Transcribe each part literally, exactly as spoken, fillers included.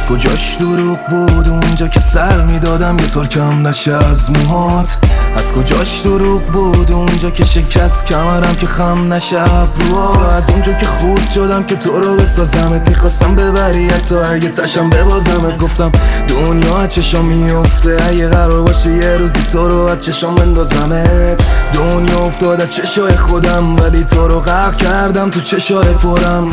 از کجاش دروغ بود اونجا که سر میدادم یه طور کم نشه از موهات؟ از کجاش دروغ بود اونجا که شکست کمرم که خم نشه ابروات؟ از اونجا که خورد شدم که تو رو بسازمت، میخواستم ببری حتی اگه تشم ببازمت. گفتم دنیا چشام میفته اگه قرار باشه یه روزی تو رو از چشام بندازمت. دنیا افتاد از چشای خودم ولی تو رو غرق کردم تو چشای پرم.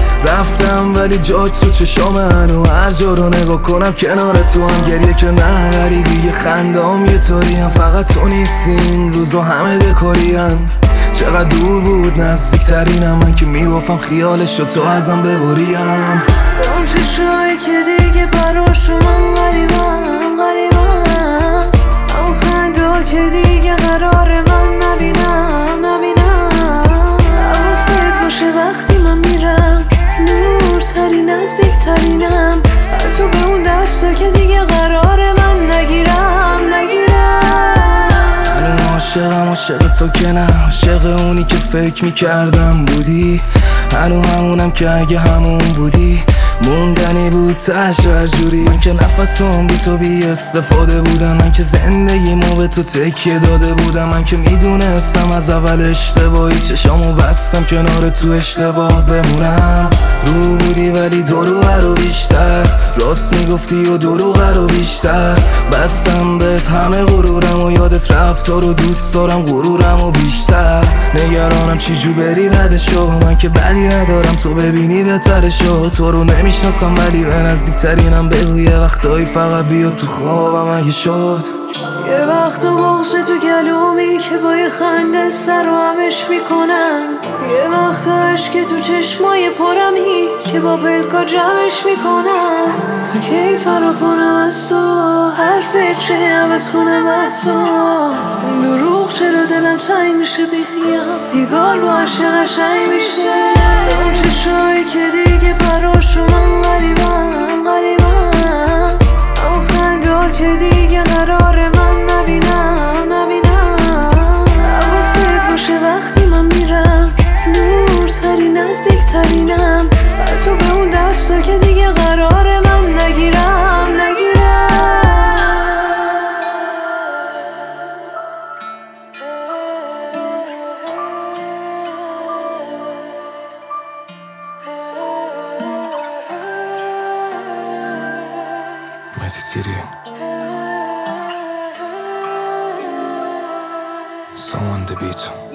رفتم ولی جات تو چشام هنو هر جا رو نگاه کنم کنار تو هم گریه که نه ولی دیگه خندام یه طوری هم فقط تو نیستی این روزا همه دکارین. چقدر دور بود نزدیکترینم من که میگفتم خیالشو تو ازم ببریم. به اون چشایی که دیگه براشو من غریبم غریبم، اون خنده که دیگه قرار من نبینم نبینم. حواست باشه وقتی من میرم نورتری نزدیکترینم از تو به اون دستا که دیگه قرار من نگیرم نگیرم. هنو عاشقم عاشق تو که نه عاشق اونی که فکر میکردم بودی. هنو همونم که اگه همون بودی موندنی بود تش هر جوری. من که نفسم بی تو بی استفاده بودم، من که زندگیمو به تو تکیه داده بودم. من که میدونستم از اول اشتباهی چشامو بستم کنار تو اشتباه بمونم. رو بودی ولی دروغ رو بیشتر راست میگفتی و دروغ رو بیشتر بستم بهت همه غرورم و یادت رفت تو رو دوست دارم غرورم و بیشتر. نگرانم چی جو بری بعدشو من که بدی ندارم تو ببینی بهترشو. تو رو نمیشناسم ولی به نزدیکترینم بگو یه وقتایی فقط بیا تو خوابم اگه شد. یه وقت بغض تو گلومی که با یه خنده سر و همش میکنم. یه وقت عشق تو چشمای پرمی که با پلکا جمعش میکنم. کی فرا کنم از تو هر فکر عوض کنم از تو. دروغ چرا دلم سنگ میشه بیخیال سیگار با عشق قشنگ میشه. اون چشایی که دیگه براشو من غریبم غریبم، اون خنده که دیگه قرار من نبینم نبینم. حواست باشه وقتی من میرم نورتری نزدیکترینم از تو به اون دستا که دیگه قرار من نگیرم نگیرم. Messy City. Someone the beat.